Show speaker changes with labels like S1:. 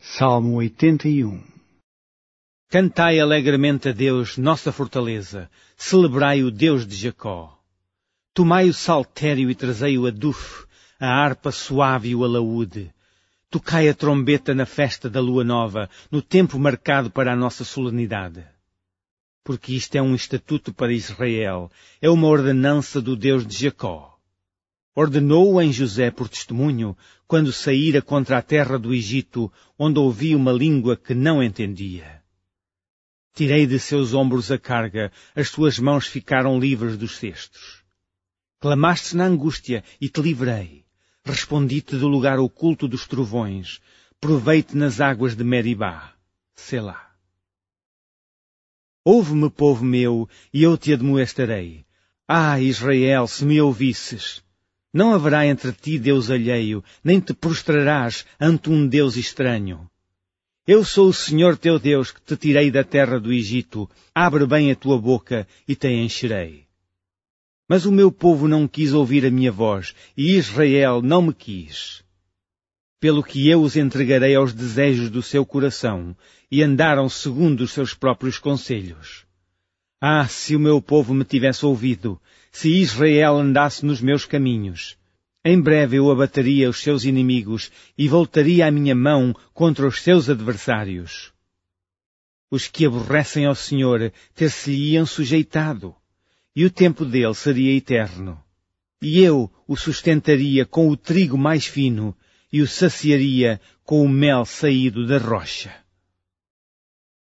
S1: Salmo 81.
S2: Cantai alegremente a Deus, nossa fortaleza. Celebrai o Deus de Jacó. Tomai o saltério e trazei o aduf, a harpa suave e o alaúde. Tocai a trombeta na festa da lua nova, no tempo marcado para a nossa solenidade. Porque isto é um estatuto para Israel, é uma ordenança do Deus de Jacó. Ordenou-o em José por testemunho, quando saíra contra a terra do Egito, onde ouvia uma língua que não entendia. Tirei de seus ombros a carga, as suas mãos ficaram livres dos cestos. Clamaste na angústia e te livrei. Respondi-te do lugar oculto dos trovões. Provei-te nas águas de Meribá. Selá. Ouve-me, povo meu, e eu te admoestarei. Ah, Israel, se me ouvisses! Não haverá entre ti Deus alheio, nem te prostrarás ante um Deus estranho. Eu sou o Senhor teu Deus, que te tirei da terra do Egito. Abre bem a tua boca e te encherei. Mas o meu povo não quis ouvir a minha voz, e Israel não me quis. Pelo que eu os entregarei aos desejos do seu coração, e andaram segundo os seus próprios conselhos. Ah, se o meu povo me tivesse ouvido, se Israel andasse nos meus caminhos! Em breve eu abateria os seus inimigos e voltaria a minha mão contra os seus adversários. Os que aborrecem ao Senhor ter-se-lhe-iam sujeitado, e o tempo dele seria eterno. E eu o sustentaria com o trigo mais fino e o saciaria com o mel saído da rocha.